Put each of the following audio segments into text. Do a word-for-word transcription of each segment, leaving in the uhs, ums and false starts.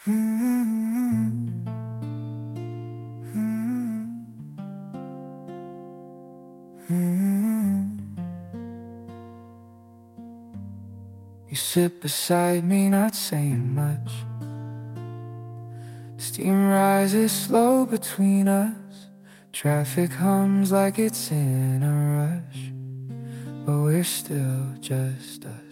Mm-hmm. Mm-hmm. You sit beside me, not saying much. Steam rises slow between us. Traffic hums like it's in a rush, but we're still just us.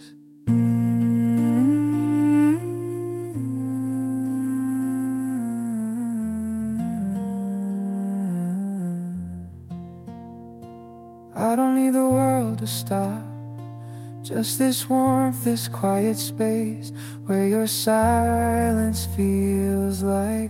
I don't need the world to stop, just this warmth, this quiet space where your silence feels like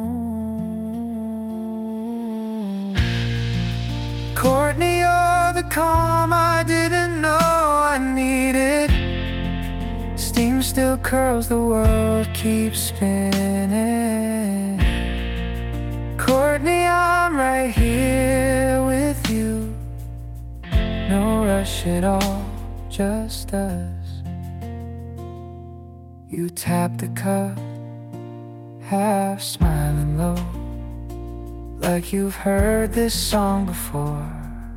home. Courtney, you're the calm I didn't know I needed. Steam still curls, the world keeps spinning. Courtney, I'm right here with you. No rush at all, just us. You tap the cup, half smiling low, like you've heard this song before.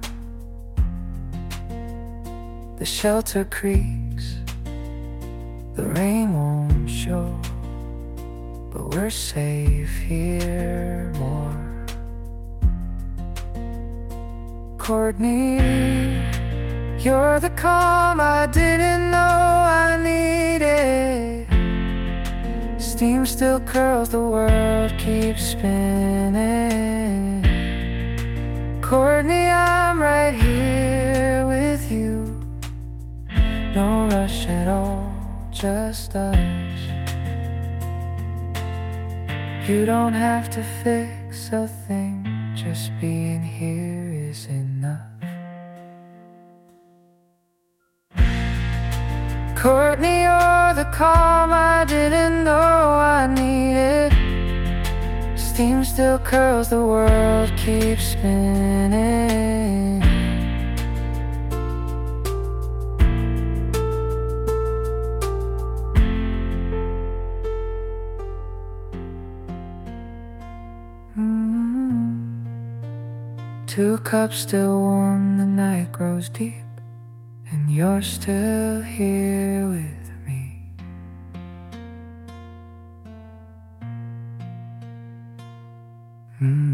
The shelter creaks, the rain won't show, but we're safe here more. Courtney, you're the calm I didn't know I needed. Steam still curls, the world keeps spinning. Courtney, I'm right here with you. No rush at all, just us. You don't have to fix a thing, just being here is enough. Courtney, you're the calm I didn't know I needed. Steam still curls, the world keeps spinning. Mm-hmm. Two cups still warm, the night grows deep, and you're still here with me. Mm.